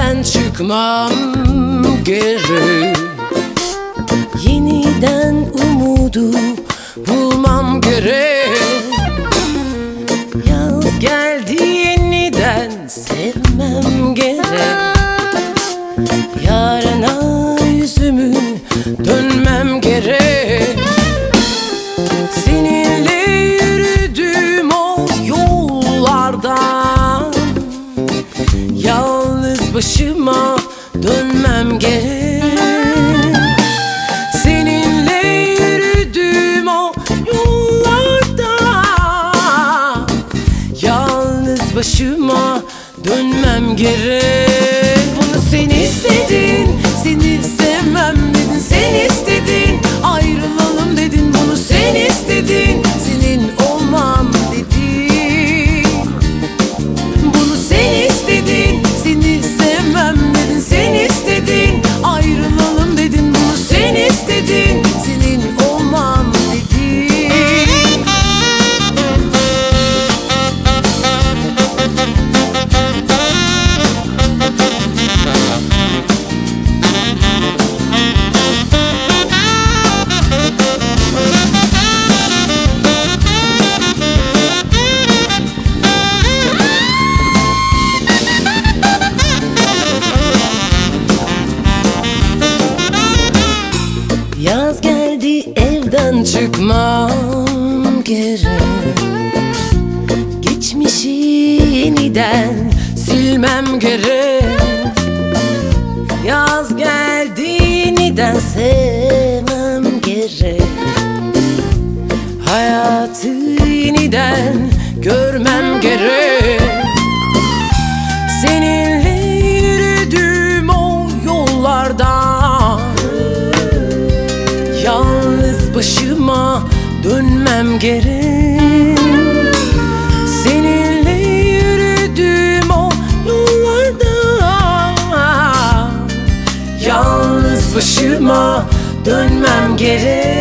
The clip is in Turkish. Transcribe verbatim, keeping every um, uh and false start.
evden çıkmam gerek. Yeniden umudu bulmam gerek. Yaz geldi, yeniden sevmem gerek. Yarına yüzümü dönmem gerek. Seninle yürüdüğüm o yollardan yalnız başıma dönmem gerek. Seninle yürüdüğüm o yollardan yalnız başıma dönmem gerek. Bunu sen istedin, seni sevmem dedin. Sen istedin, ayrılalım dedin. Bunu sen istedin, senin olmam dedin. Bunu sen istedin, seni sevmem dedin. Sen istedin, ayrılalım dedin. Bunu sen istedin, senin olmam dedin. Yaz geldi, evden çıkmam gerek. Geçmişi yeniden silmem gerek. Yaz geldi, yeniden sevmem gerek. Hayatı yeniden görmem gerek. Seninle yürüdüğüm o yollardan yalnız başıma dönmem gerek. Seninle yürüdüğüm o yollardan yalnız başıma dönmem gerek.